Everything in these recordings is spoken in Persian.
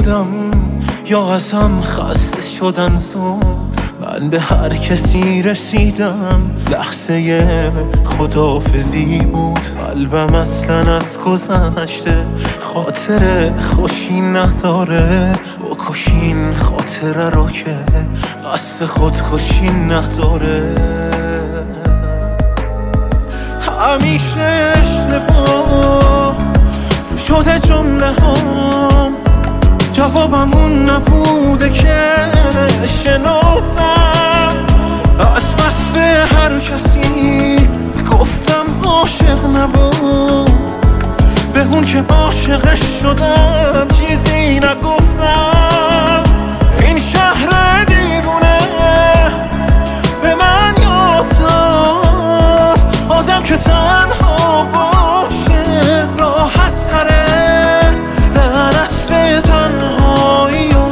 بودم یا ازم خسته شدن زود. من به هر کسی رسیدم لحظه خداحافظی بود. قلبم اصلا از گذشته خاطر خوشی نداره. بکشین خاطره رو که قصد خودکشی نداره. همیشه اشتباه شده جمله هام، جوابمون نبوده که شنفتم. از بس به هر کسی گفتم عاشق نبود، به اون که عاشقش شدم چیزی نگفتم. این شهر دیوونه به من یاد داد آدم که تنها باشه راحت تره. لعنت به تنهایی و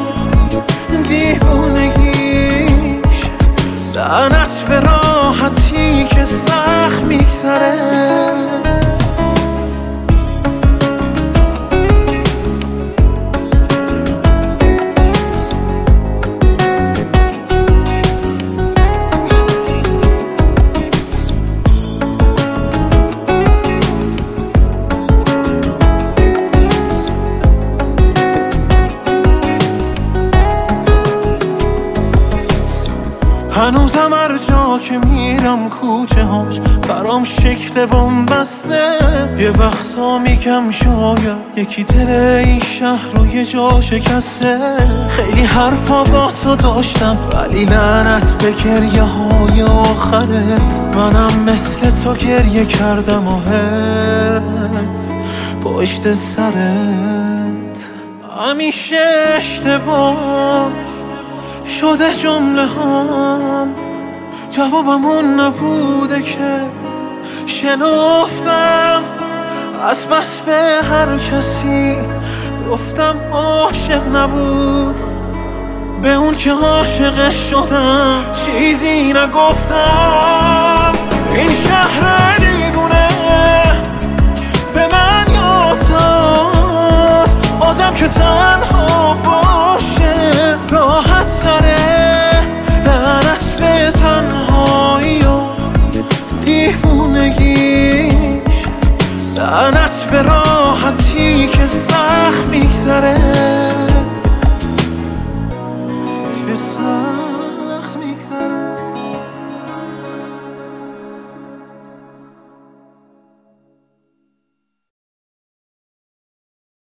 دیوونگیش، لعنت به راحتی که سخت میگذره. هنوزم هر جا که میرم کوچه هاش برام شکل بن‌بسته. یه وقتا میگم شاید یکی دل این شهر رو یه جا شکسته. خیلی حرفا با تو داشتم ولی لعنت به گریه های آخرت. منم مثل تو گریه کردم و حیف پشت سرت. همیشه اشتباه شده جمله هام، جوابمون نبوده که شنفتم. از بس به هر کسی گفتم عاشق نبود، به اون که عاشقش شدم چیزی نگفتم. این شهر دیوونه به من یاد داد آدم که تنها باشه راحت تره. لعنت به تنهایی و دیوونگیش، لعنت به راحتی که سخت میگذره.